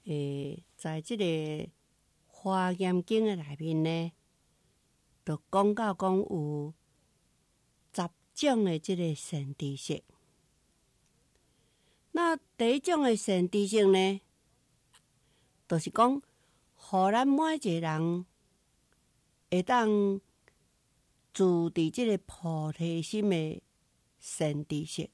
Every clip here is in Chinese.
在即个《华严经》的内面呢，就讲到讲有10种的即个善知识。那第一种的善知识呢，就是讲，互咱每一个人会当住伫即个菩提心的善知识。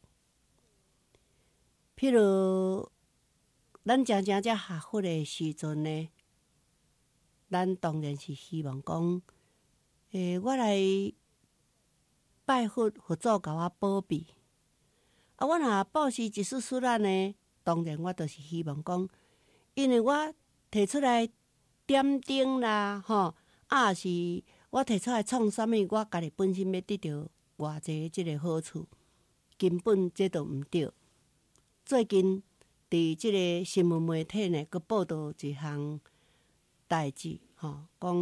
譬如咱常常在学佛的时阵呢，咱当然是希望讲，我来拜佛，佛祖甲我保庇。啊，我若布施一丝丝仔呢，当然我就是希望讲，因为我摕出来点灯啦，是我摕出来创啥物，我家己本身要得到偌济即个好处，根本这都毋对。最近伫即个新闻媒体呢，佮报道一项代志，讲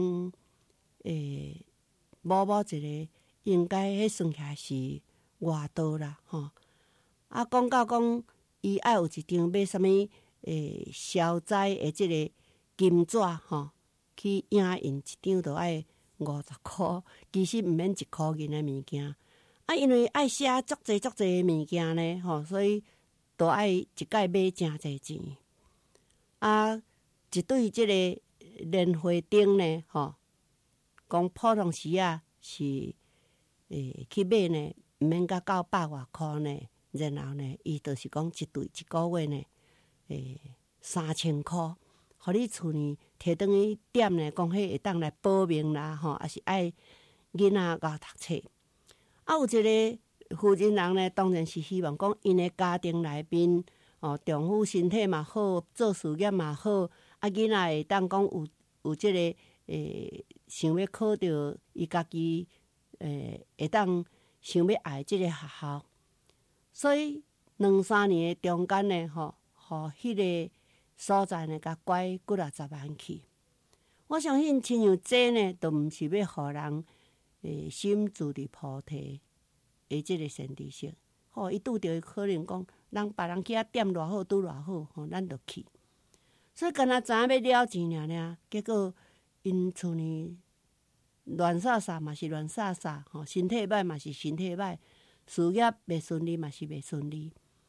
某某一个应该迄算起来是外道啦，啊，讲到讲伊爱有一张买啥物消灾的即个金纸，去影印一张就爱50箍，其实毋免1箍银的物件。啊，因为爱写足济的物件呢，所以都爱一概买诚济钱。啊，一对即个莲花灯呢，讲普通时啊是去买呢，毋免甲900外箍呢。然后呢，伊就是讲一对一个月呢，3000箍，互你厝呢摕转去点呢，讲迄会当来保命啦，也是爱囡仔教读册。啊，有一个负责人呢，当然是希望讲因的家庭内面，丈夫身体嘛好，做事业嘛好，啊，囡仔会当讲有即个想要考到伊家己会当想要爱即个学校。所以2-3年的中间呢，互迄个所在呢，甲拐几啊10万去。我相信亲像这呢，都毋是要互人心住伫菩提的即个善知识。伊拄着可能讲，别人去遐点偌好，拄偌好，咱就去。所以干那知影要了钱尔，结果因厝呢乱撒撒嘛是乱撒撒，身体歹嘛是身体歹。事业袂顺利嘛是袂顺利，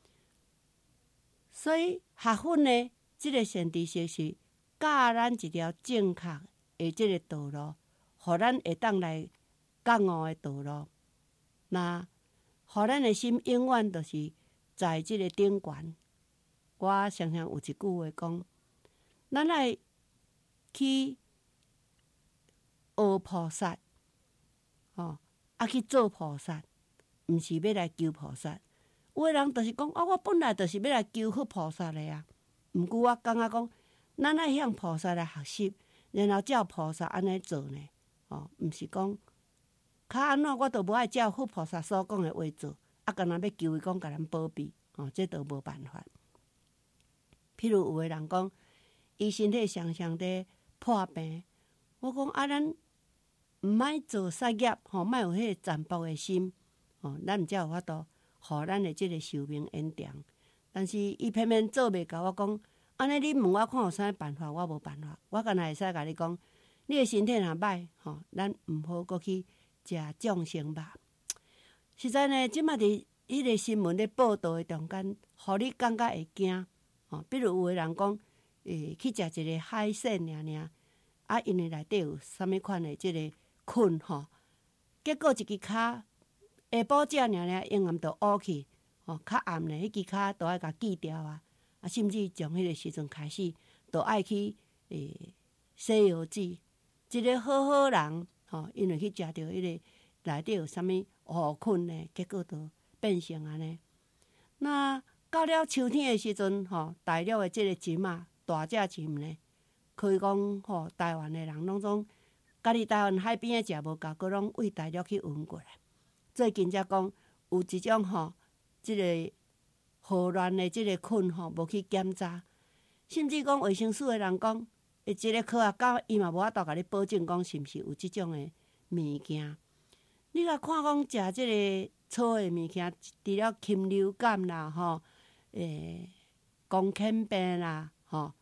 所以学佛呢，即个善知识是教咱一条正确的即个道路，互咱会当来觉悟的道路。那互咱的心永远都是在即个顶悬。我常常有一句话讲，咱来去学菩萨，去做菩萨。毋是要来求菩萨，有的人就是讲我本来就是要来求佛菩萨的啊。毋过我感觉讲，咱爱向菩萨来学习，然后照菩萨安尼做呢。毋是讲较安怎，我都无爱照佛菩萨所讲的话做，干那要求伊讲甲咱保庇，这都无办法。譬如有的人讲，伊身体常常在破病，我讲咱毋爱做杀业，莫有迄个占卜的心。咱才有法度，互咱的即个寿命延长。但是伊偏偏做袂到，我讲安尼，你问我看有啥办法，我无办法。我干那会使甲你讲，你的身体若歹，咱毋好搁去食众生肉。实在呢，即马伫迄个新闻咧报道的中间，互你感觉会惊。比如有的人讲，去食一个海鲜尔，因为内底有啥物款的即个菌，结果一支骹。下晡食尔，永暗就乌去，较暗呢，迄支骹都爱甲锯掉啊！甚至从迄个时阵开始，都爱去洗药剂。一个好好人，因为去食着迄个内底有啥物乌菌呢，结果都变成安尼。那到了秋天的时阵，大陆的即个蟳啊，大只蟳呢，可以讲台湾的人拢总家己台湾海边的食无够，佮拢为大陆去运过来。最近才讲有一种即个霍乱的即个菌无去检查，甚至讲卫生署的人讲，一个科学家伊嘛无法度甲你保证讲是毋是有即种的物件。你来看讲食即个草的物件，除了禽流感啦，宫腔病啦，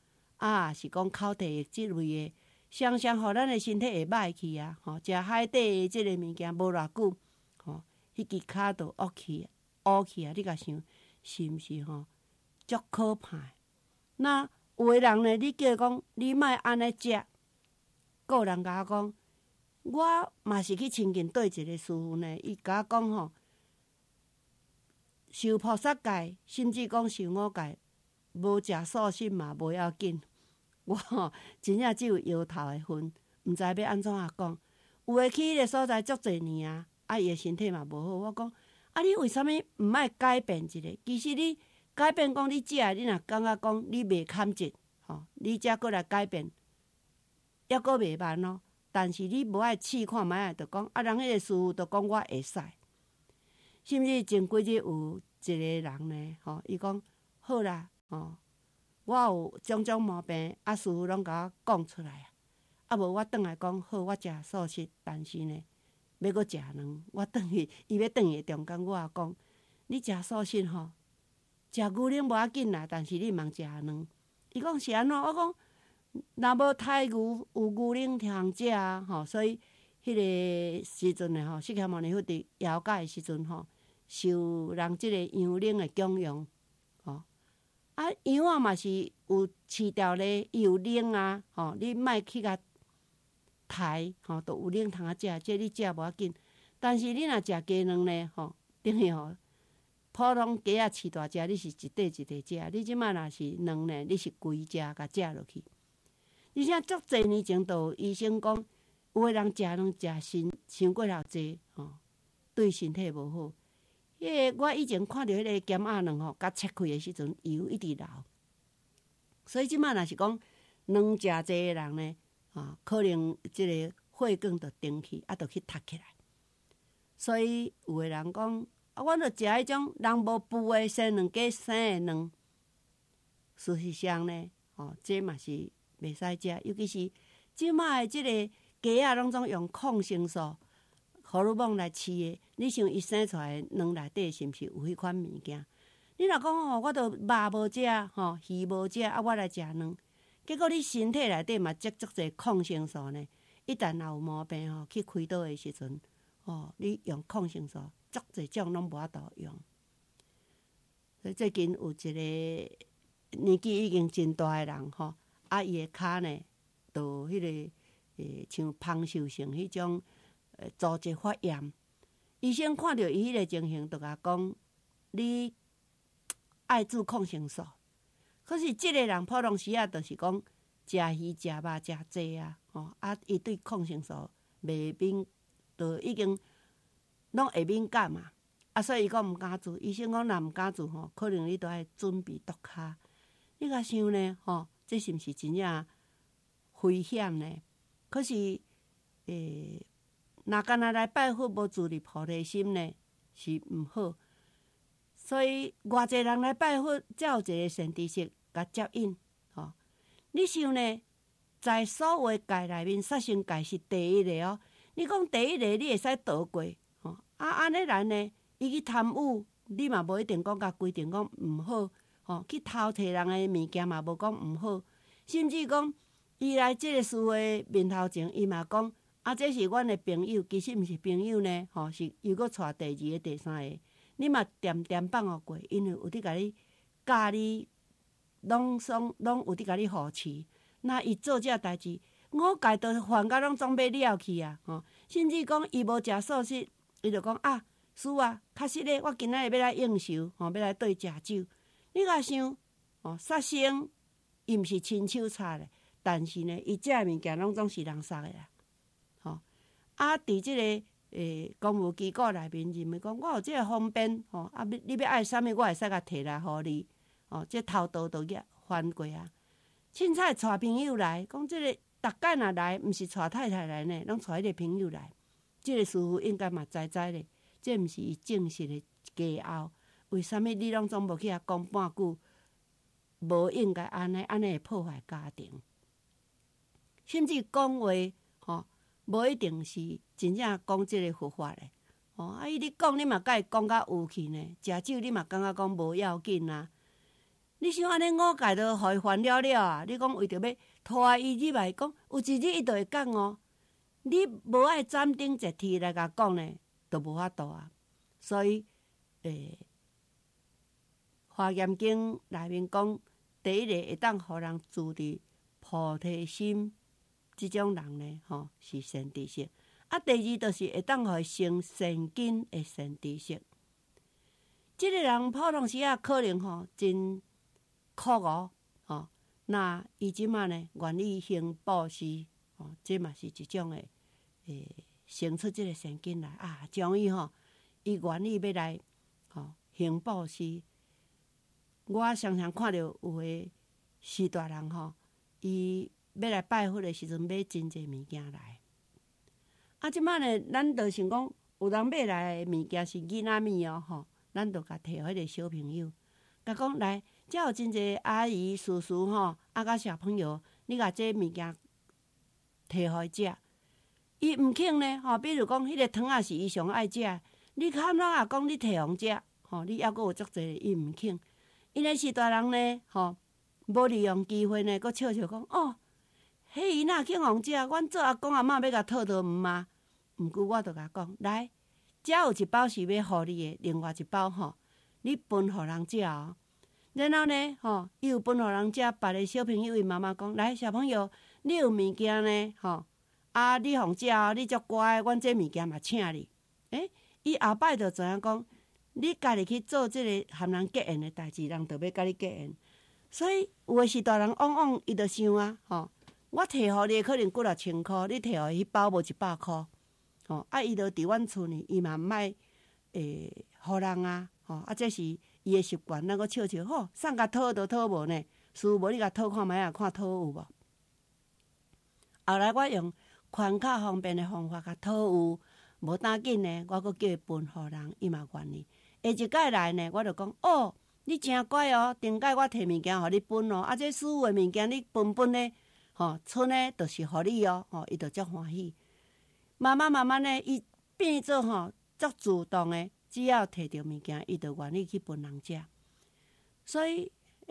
是讲口蹄疫即类的，常常互咱的身体会歹去啊。食海底的即个物件无偌久，迄支骹就乌去啊！你甲想是毋是足可怕的？那有诶人呢，你叫伊讲你莫安尼食，个有人甲我讲，我嘛是去亲近对一个师傅呢，伊甲我讲受菩萨戒，甚至讲受我戒，无食素食嘛无要紧。我真正只有摇头的份，毋知要安怎讲。有诶去迄个所在足侪年啊，伊诶身体嘛无好。我讲你为什物毋爱改变一下？其实你改变讲你食的，你若感觉讲你袂堪食，你才过来改变，抑阁袂慢咯。但是你无爱试看觅啊，就讲人迄个师傅就讲我会使。甚至前几日有一个人呢，伊讲好啦，我有种种毛病，师傅拢甲我讲出来啊。无我转来讲好，我食素食，但是呢，要阁食卵。我转去，伊要转去中间，我也讲，你食素食食牛奶无要紧啦，但是你毋通食卵。伊讲是安怎？我讲若无太牛有牛奶通食啊，所以迄个时阵呢，释迦牟尼佛伫摇解的时阵受人即个羊奶的供养，羊仔嘛是有饲条咧，伊有奶啊，你莫去甲刣，都有奶通食，这你食无要紧。但是你若食鸡卵呢，等于普通鸡仔饲大只，你是一块一块食，你即摆若是卵呢，你是规只甲食落去。而且足侪年前都有医生讲，有诶人食卵食伤过头济，对身体无好。我以前看到迄个咸鸭卵甲切开的时阵，油一直流。所以即摆若是讲卵食济的人呢，可能即个血管就顶去，就去塌起来。所以有诶人讲，阮着食迄种人无孵诶生卵鸡生诶卵。事实上呢，这嘛是袂使食，尤其是即摆诶即个鸡仔拢总用抗生素。荷尔蒙来饲的，你想伊生出来卵内底是毋是有迄款物件？你若讲我着肉无食，鱼无食，我来食卵，结果你身体内底嘛积足侪抗生素呢。一旦若有毛病去开刀的时阵，你用抗生素，足侪种拢无法度用。所以最近有一个年纪已经真大的人伊的骹呢，就迄个像芳臭性迄种。组织发炎，医生看到伊迄个情形，就甲讲：你爱注抗生素。可是即个人普通时就是讲食鱼、食肉、食济伊对抗生素袂敏，就已经拢会敏感嘛。所以伊讲毋敢注。医生讲若毋敢注可能你都爱准备毒骹。你甲想呢？这是毋是真正危险呢？可是若干那来拜佛无自立菩提心呢，是毋好。所以偌济人来拜佛，才有一个善知识甲接引。你想呢？在所有戒内面，杀生戒是第一个你讲第一个，你会使逃过安尼人呢？伊去贪污，你嘛无一定讲甲规定讲毋好。去偷摕人的物件嘛无讲毋好，甚至讲伊来即个师傅的面头前，伊嘛讲。这是阮的朋友，其实毋是朋友呢，是又搁带第二个、第三个，你嘛点点放互过，因为有伫甲你教你，拢有伫甲你扶持。那伊做这代志，我家都烦甲拢总要了去啊！甚至讲伊无食素食，伊就讲师傅确实咧，我今仔日要来应酬，要来对食酒。你甲想，杀生伊毋是亲手杀的，但是呢，伊食的物件拢总是人杀的啦。伫即个公务机构内面，认为讲我有即个方便你要爱啥物，我会使甲摕来互你这偷盗都犯过啊！凊彩带朋友来，讲即个逐摆若来，毋是带太太来呢，拢带迄个朋友来。即个师傅应该嘛知咧，这毋是伊正式的家后，为啥物你拢总无去遐讲半句？无应该安尼会破坏家庭，甚至讲话无一定是真正讲即个佛法的伊你讲你嘛甲伊讲甲有去呢。食酒你嘛感觉讲无要紧啊。 你想安尼5届都互伊烦了了啊！你讲为着要拖伊入来，讲有一日伊就会讲哦。你无爱斩钉截铁来甲讲呢，都无法度啊。所以，华严经内面讲，第一个会当互人住伫菩提心，即种人呢，是善知识。啊，第二就是会当互伊生善根的善知识。即个人普通时啊，可能真苦哦，那伊即马呢，愿意行布施，这嘛是一种的，生出即个善根来啊，将伊伊愿意要来，行布施。我常常看到有诶士大人伊要来拜佛的时阵，买真济物件来。啊，即马呢，咱就想讲，有人买来的物件是囡仔物哦，咱就甲摕互迄个小朋友，甲讲来，遮有真济阿姨、叔叔啊，甲小朋友，你甲这物件摕互伊食。伊毋肯呢，比如讲，迄个汤仔是伊上爱食，你看哪啊讲你摕互食，你抑阁有足济，伊毋肯。因为是大人呢，无利用机会呢，阁笑笑讲哦，迄伊若肯互食，阮做阿公阿嬷要甲讨倒毋嘛？毋过我著甲讲，来，遮有一包是要互你的，另外一包你分互人食哦。然后呢，伊有分互人食，别个小朋友伊妈妈讲，来，小朋友，你有物件呢，啊，你互食哦，你足乖，阮这物件嘛请你。伊后摆就知影讲。你家己去做即个含人结缘的代志，人就要甲你结缘。所以有诶是大人往往伊就想啊，我摕互你可能几若千箍，你摕互伊迄包无100箍，啊，伊就伫阮厝呢，伊嘛毋爱互人啊，啊，这是伊诶习惯，咱阁笑笑，送甲讨都讨无呢，事无你甲讨看觅啊，看讨有无？后来我用宽较方便诶方法甲讨有，无当紧呢，我阁叫伊分互人，伊嘛愿意。下一届来呢，我就讲哦，你真乖哦，顶届我摕物件互你分哦，啊，这师傅诶物件你分呢，剩呢就是互你哦，伊就足欢喜。慢慢呢，伊变做足主动诶，只要摕着物件，伊就愿意去分人食。所以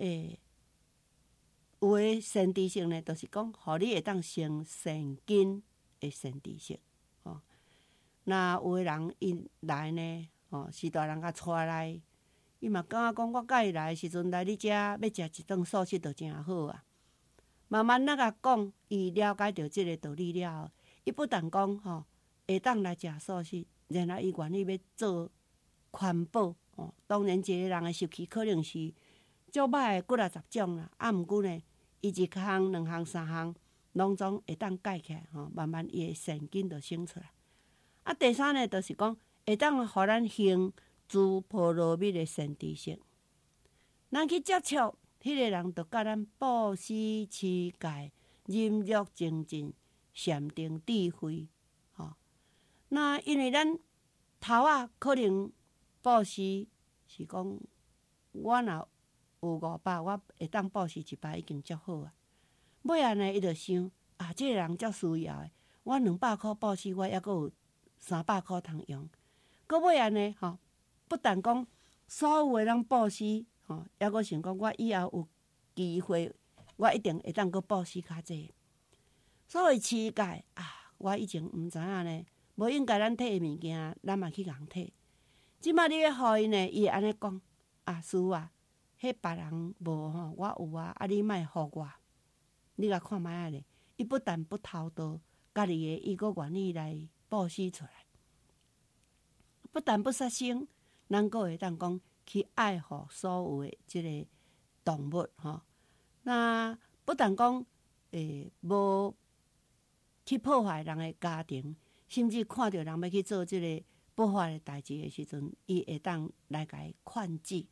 有诶善知识呢，就是讲，互你会当生善根诶善知识。那有诶人伊来呢？是大人甲带来，伊嘛感觉讲，我甲伊来诶时阵来你遮要食一顿素食，就诚好啊。慢慢甲讲，伊了解到即个道理了后，伊不但讲会当来食素食，然后伊愿意要做环保。当然，一个人诶习气可能是足歹诶，几若10种啦。啊，毋过呢，伊1项、2项、3项，拢总会当改起来。慢慢伊诶善根就生出来。啊，第三呢，就是讲。会当互咱行诸波罗蜜的善知识，咱去接触迄个人，就甲咱布施、持戒、忍辱、精进、禅定、智慧。那因为咱头可能布施是讲，我若有500，我会当布施100已经足好啊。尾仔呢，伊就想啊，这个人足需要的，我200箍布施，我抑阁有300箍通用。搁尾仔呢，不但讲所有诶人布施，抑阁想讲我以后有机会，我一定会当搁布施较济。所谓持戒啊，我以前毋知影呢，无应该咱摕诶物件，咱嘛去共摕。即摆你要互伊呢，伊会安尼讲啊，师父啊，迄别人无我有啊，啊你莫互我。你甲看觅仔咧，伊不但不偷盗，家己诶，伊阁愿意来布施出来。不但不杀生，咱阁会当讲去爱护所有诶即个动物那不但讲无去破坏人诶家庭，甚至看到人要去做即个不法诶代志诶时阵，伊会当来甲伊劝止。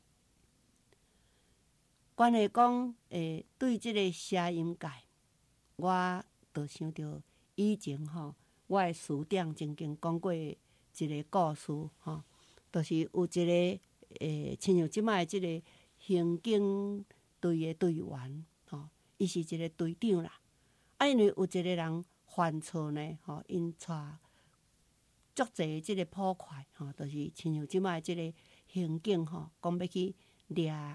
关于讲对即个邪淫戒，我就想到以前我诶师长曾经讲过。一个故事就是有一个亲像即摆即个刑警队的队员伊是一个队长啦。啊，因为有一个人犯错呢因带足济即个捕快就是亲像即摆即个刑警讲要去掠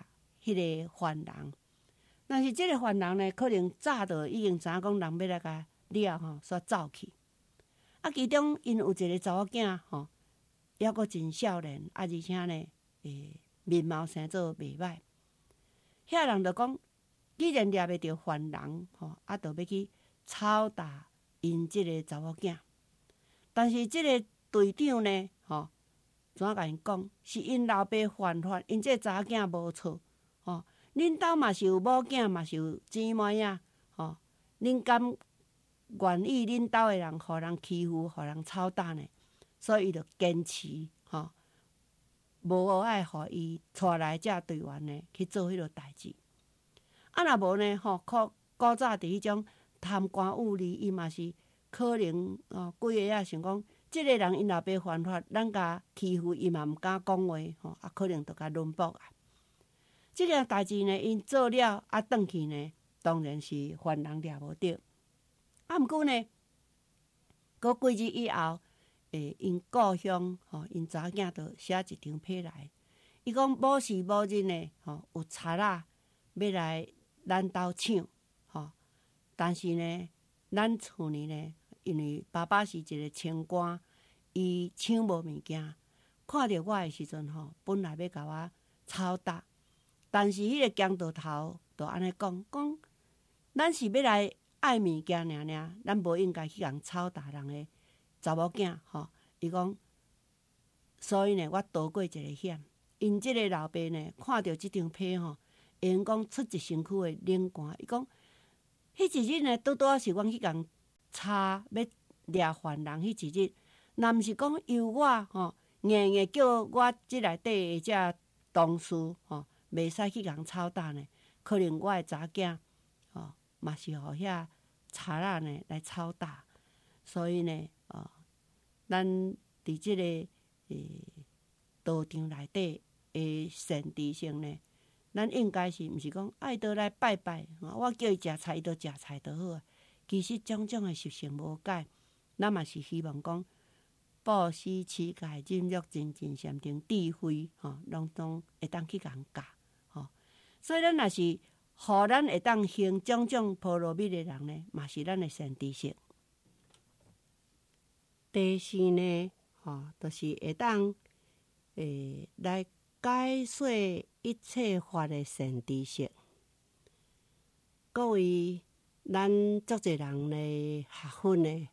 迄个犯人。但是即个犯人呢，可能早就已经知影讲人要来甲了吼，煞走去。啊，其中因有一个查某囝吼，抑阁真少年，啊，而且呢，面貌生做袂歹。遐人就讲，既然抓袂着犯人吼，啊，就要去抄打因即个查某囝。但是即个队长呢，吼，怎甲因讲？是因老爸犯法，因这查某囝无错，吼。恁兜嘛是有某囝，嘛是有姊妹仔，吼。恁敢愿意恁兜的人，互人欺负，互人抄打呢？所以伊就坚持，吼，无爱互伊带来遮队员呢去做迄落代志。啊，若无呢，吼，古早伫迄种贪官污吏，伊嘛是可能几个仔想讲，即个人因老爸犯法，咱甲欺负伊嘛毋敢讲话，吼，啊，可能就甲轮驳啊。即件代志呢，因做了啊，转去呢，当然是犯人抓无着。啊，毋过呢，过几日以后，因故乡吼，因查囝就写一张批来，伊讲某时某日呢，吼，有贼仔要来咱兜抢，吼，但是呢，咱厝里呢，因为爸爸是一个清官，伊抢无物件，看着我的时阵吼，本来要甲我抄打。但是迄个强盗头就安尼讲，咱是要来爱物件尔，咱无应该去共抄打人的查某囝吼。伊讲，所以呢，我逃过一个险。因即个老爸呢，看到即张批吼，因讲出一身躯的冷汗。伊讲，迄一日呢，拄拄是阮去共查要抓犯人迄一日，若毋是讲由我吼，硬硬叫我即内底的遮同事吼。袂使去共抄打呢，可能我的查囝吼嘛是互遐贼仔呢来抄打，所以呢，咱伫即个道场内底的善知性呢，咱应该是毋是讲爱倒来拜拜，我叫伊食菜，伊就食菜就好啊。其实种种的习性无改，咱嘛是希望讲布施、乞戒、忍辱、精进、禅定、智慧，吼，拢会当去共教。所以，咱若是互咱会当行种种波罗蜜的人呢，嘛是咱的善知识。第四呢，就是会当来解说一切法的善知识。各位，咱足侪人的学分呢，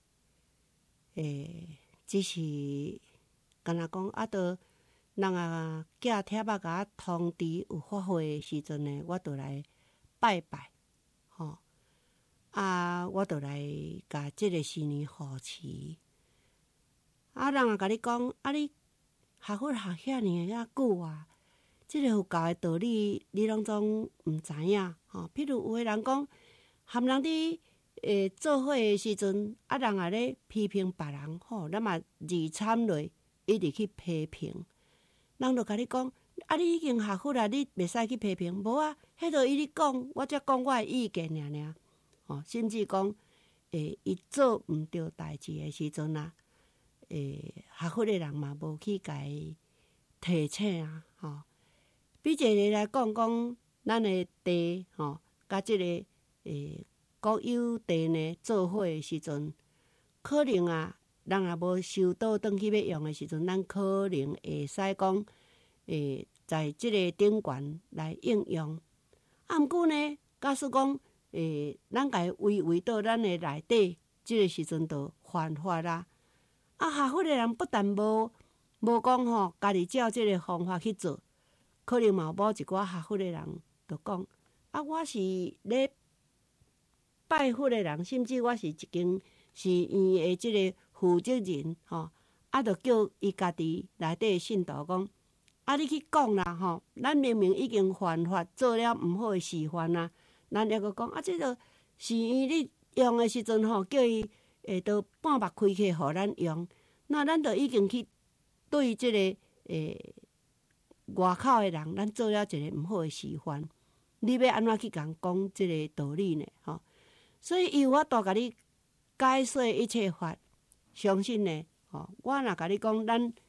只是敢若讲都。人啊，寄帖仔甲我通知有法会的时阵呢，我就来拜拜，吼我就来甲即个新年护持。人啊，甲你讲，你学佛学遐尼遐久啊，即个佛教的道理，你拢总毋知影，吼。譬如有诶人讲，含人伫做伙的时阵，人啊咧批评别人，吼，咱嘛二参落一直去批评。人就甲你讲，你已经学佛啦，你袂使去批评。无啊，迄著伊咧讲，我则讲我的意见尔。甚至讲，伊做毋对代志的时阵啊，学佛的人嘛无去甲伊提醒啊，吼。比一个来讲，咱的地，吼，甲即个国有地呢做伙的时阵，可能啊。人也无收到转去要用的时阵，咱可能会使讲，在即个顶悬来应用。毋过呢，假使讲，咱甲伊违到咱的内底，即个时阵就犯法啦。学佛的人不但无讲吼，家己照即个方法去做，可能嘛某一寡学佛的人就讲，我是咧拜佛的人，甚至我是一间寺院的即个负责人，吼，就叫伊家己内底的信徒讲，你去讲啦，吼，咱明明已经犯法，做了毋好的示范啊，咱抑阁讲，即个寺院你用的时阵，吼，叫伊都半目开去，互咱用，那咱就已经去对即个外口的人，咱做了一个毋好的示范，你要安怎去共讲即个道理呢？吼，所以伊有法度甲你解说一切法。相信呢，我若甲你讲，咱毋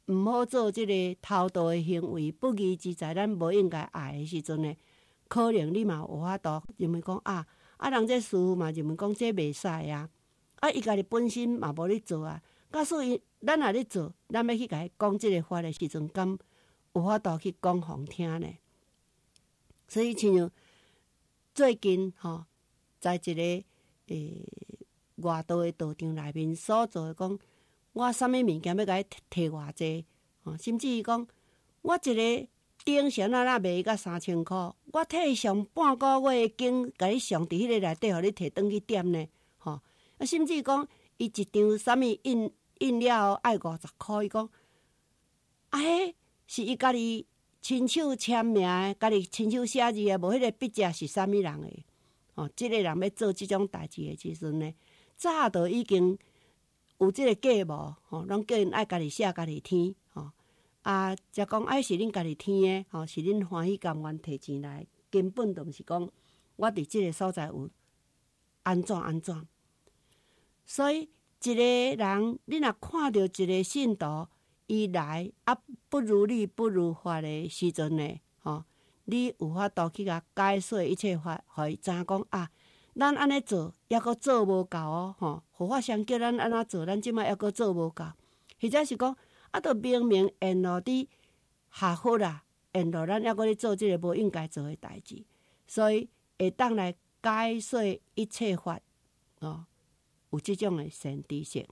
毋好做即个偷盗的行为，不义之财，咱无应该爱的时阵呢，可能你嘛有法度认为讲人这师傅嘛认为讲这袂使啊，伊家己本身嘛无咧做啊，假使伊咱若咧做，咱要去甲伊讲即个法的时阵，敢有法度去讲互听呢？所以亲像最近在一个外道的道场内面所做的讲，我啥物物件要甲伊摕偌济，甚至于讲，我一个顶绳若卖到3000箍，我替上半个月的经，甲你上伫迄个内底，互你摕转去点呢，甚至讲，伊一张啥物印了爱50箍，伊讲，迄是伊家己亲手签名的，家己亲手写字的，无迄个笔者是啥物人的？即个人要做即种代志的时阵呢，早就已经有即个计谋，拢叫因爱家己写家己填，则讲是恁家己填的，是恁欢喜甘愿摕钱来，根本就毋是讲我伫即个所在有安怎。所以一个人，你若看到一个信徒伊来不如理不如法的时阵呢，你有法度去甲解说一切法，互伊知影讲咱安尼做，抑阁做无够哦，护法上叫咱安怎做，咱即摆抑阁做无够，或者是讲著明明沿路伫下佛啦，沿路咱抑阁咧做即个无应该做的代志，所以会当来解说一切法有即种的善知识。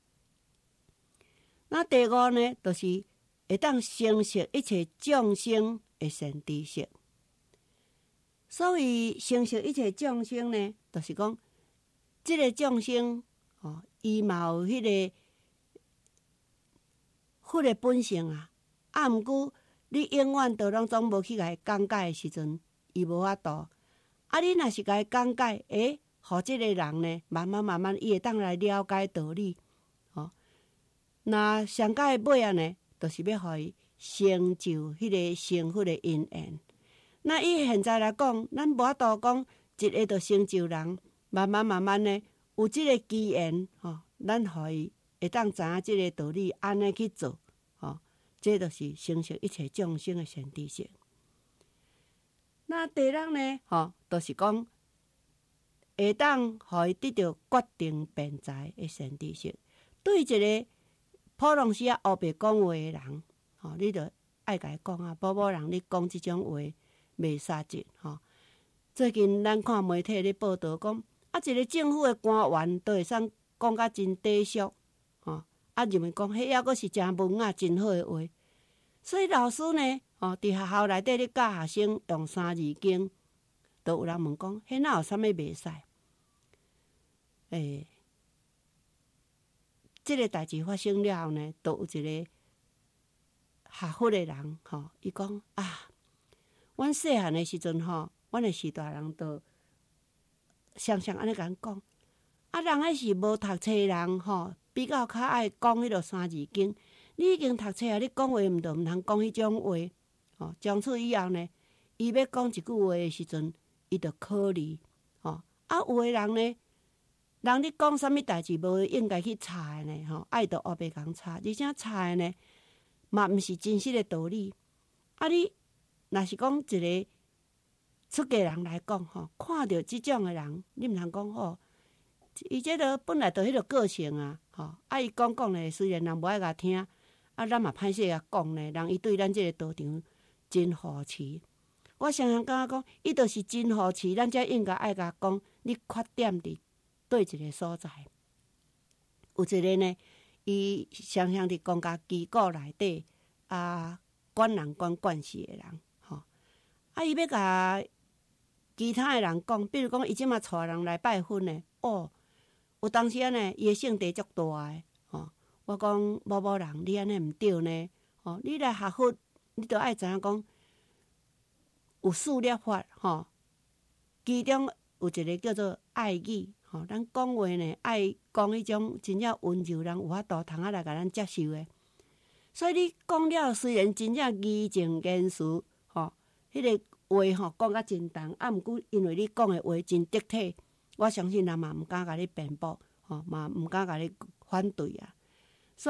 那第五呢，就是会当成熟一切众生的善知识。所谓成熟一切众生呢，就是讲，即个众生伊嘛有迄个佛的本性啊。毋过你永远都总无去甲伊讲解的时阵，伊无法度。你若是甲伊讲解，互即个人呢，慢慢伊会当来了解道理。那上到尾啊呢，就是要互伊成就迄个成佛的因缘。那伊现在来讲，咱无法度讲一个就成就人，慢慢呢，有即个机缘咱互伊会当知影即个道理，安尼去做，这就是成熟一切众生的善知识。那第六呢，就是讲会当互伊得到决定辩才的善知识。对一个普通时黑白讲话的人，你着爱甲伊讲某人你讲即种话袂杀值。最近咱看媒体咧报道讲，一个政府的官员都会使讲甲真低俗，认为讲迄抑阁是真文雅真好的话。所以老师呢，伫学校内底咧教学生用三字经，都有人问讲，迄哪有啥物袂使？即个代志发生了后呢，都有一个学佛的人，伊讲阮细汉的时阵阮的时大人都常安尼甲咱讲，人迄是无读册的人比较较爱讲迄落三字经。你已经读册你讲话毋通讲迄种话。从此以后呢，伊要讲一句话的时阵，伊着考虑。有的人呢，人咧讲啥物代志无应该去查的呢，爱着黑白共查，而且查的呢，嘛毋是真实的道理。你若是讲一个出家人来讲，看到即种的人，你毋通讲伊这个本来就迄个个性啊，伊讲咧，虽然人无爱甲听，咱嘛歹势甲讲咧，人伊对咱这个道场真好奇。我常常感觉讲，伊就是真好奇，咱才应该爱甲讲，你缺点伫对一个所在。有一个呢，伊常伫公家机构内底管人管事的人，伊要甲其他的人讲，比如讲伊即马带人来拜访呢，有当时呢，伊的性地足大的，我讲某人，你安尼毋对呢，你来学佛，你着爱知影讲有四律法，其中有一个叫做爱语，咱讲话呢爱讲迄种真正温柔，人有法度通来甲咱接受的。所以你讲了，虽然真正义正言辞，迄个话讲甲真重，毋过因为你讲的话真得体，我相信人嘛毋敢甲你辩驳，嘛毋敢甲你反对啊。所以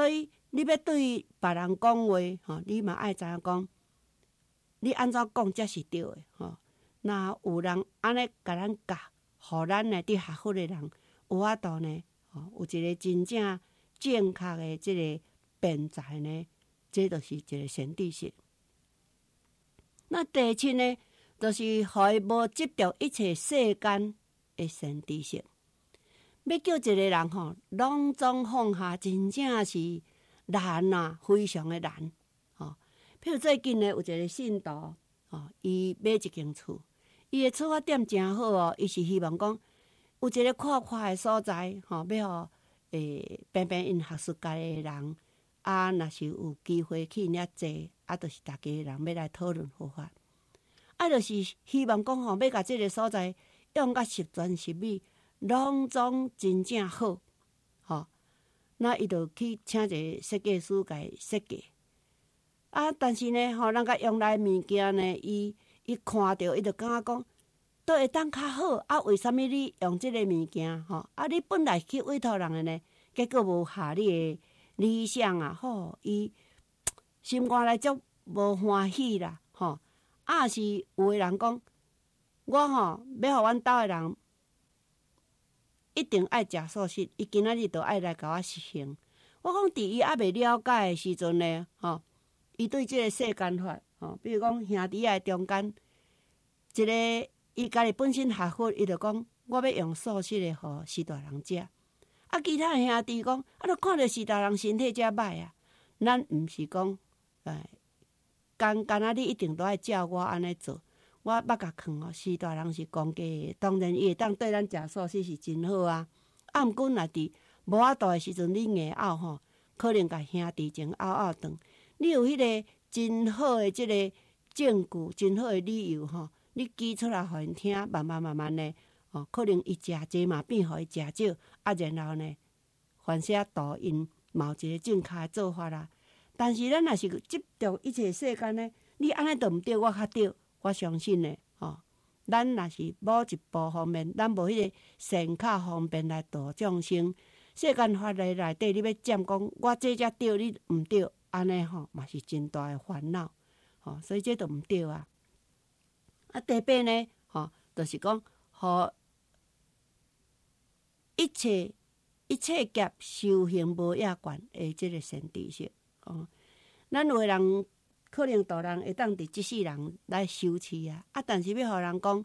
你要对别人讲话，你嘛爱知影讲，你安怎讲才是对的，若有人安尼甲咱教，互咱呢伫学佛的人有法度呢，有一个真正正确的即个辩才呢，这就是一个善知识。那第七呢，就是互伊无执着一切世间的善知识。要叫一个人拢总放下，真正是难啊，非常的难。譬如最近呢，有一个信徒，伊买一间厝，伊的出发点真好哦，伊是希望讲有一个阔阔的所在，要互边边因学术界的人，若是有机会去遐坐，就是大家人要来讨论佛法，就是希望讲要甲即个所在用甲十全十美，拢总真正好，那伊就去请一个设计师甲伊设计。但是呢，人甲用来物件呢，伊看着，伊就感觉讲，都会当较好。为什么你用即个物件？你本来去委托人的呢，结果无合你的理想啊！伊心肝内足无欢喜啦！是有的人讲，我要互阮兜的人一定爱食素食，伊今仔日就爱来甲我实行。我讲，伫伊还未了解的时阵呢，伊对即个世间法，比如讲兄弟仔中间，一个伊家己本身学佛，伊就讲我要用素食的，互士大人食。其他的兄弟讲，都看着士大人身体遮歹啊。咱毋是讲，干你一定都爱照我安尼做。我捌甲囥士大人是公家的，当然伊会当对咱食素食是真好啊。毋过若伫无法度的时阵，你硬拗可能甲兄弟情拗长。你有迄个真好的即个证据，真好的理由你举出来互因听，慢慢呢，可能伊食济嘛变互伊食少，然后呢，反射度因嘛有一个正确的做法啦。但是咱若是执着一切世间呢，你安尼都毋对，我较对，我相信呢，咱若是某一步方面，咱无迄个善巧方便来度众生，世间法的内底，你要占讲我这才对，你毋对。安尼嘛是真大的烦恼，所以这都毋对啊。第八呢，就是讲，一切劫修行无野悬的这个善知识。咱有的人可能大人会当伫即世人来修持啊，但是要互人讲，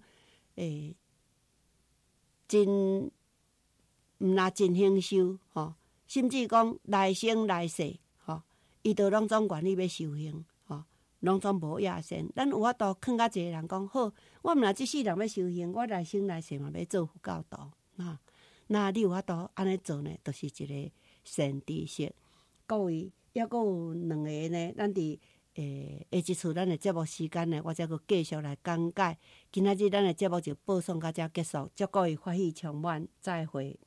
真毋若真行修，甚至讲来生来世。伊都拢总愿意要修行，拢总无野善。咱有法度劝甲一个人讲好，我毋若即世人要修行，我来生来世嘛要做佛教徒。那你有法度安尼做呢？就是一个善知识。各位，还佫有两个呢，咱伫下一次咱的节目时间呢，我再佫继续来讲解。今仔日咱的节目就播送到遮结束，祝各位法喜充满，再会。